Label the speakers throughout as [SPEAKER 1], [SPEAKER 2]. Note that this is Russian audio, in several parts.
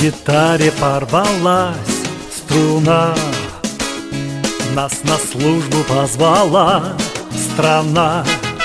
[SPEAKER 1] гитаре порвалась струна, нас на службу позвала страна.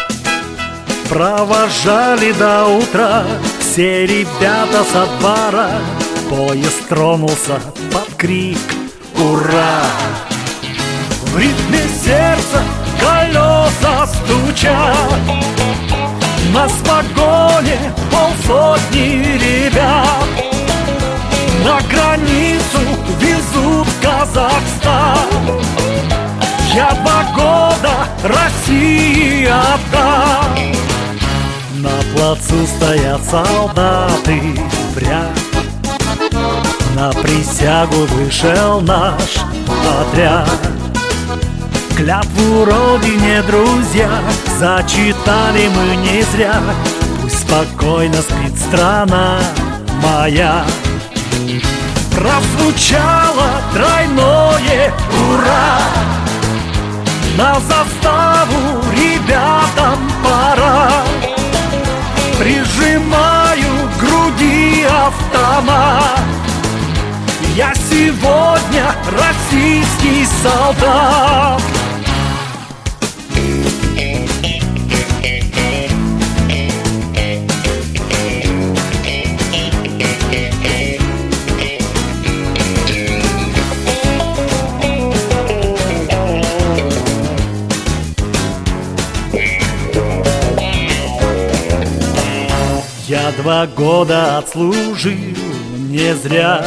[SPEAKER 1] Провожали до утра все ребята со двора. Поезд тронулся под крик «Ура!». В ритме сердца колеса стучат, нас в вагоне полсотни ребят. На границу везут Казахстан. Я 2 года России отдам. На плацу стоят солдаты в ряд, на присягу вышел наш отряд. Клятву родине, друзья, зачитали мы не зря. Пусть спокойно спит страна моя. Прозвучало тройное «Ура!». На заставу ребятам пора. Прижимаю к груди автомат. Я сегодня российский солдат. Я 2 года отслужил не зря,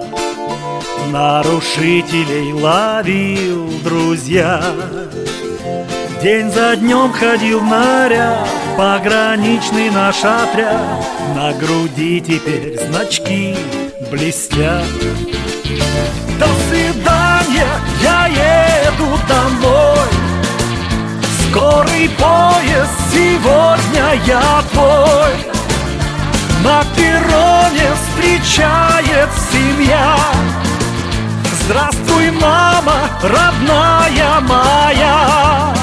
[SPEAKER 1] нарушителей ловил, друзья. День за днем ходил в наряд, пограничный наш отряд. На груди теперь значки блестят. До свидания, я еду домой. Скорый поезд, сегодня я твой. На перроне встречает семья. Здравствуй, мама, родная моя.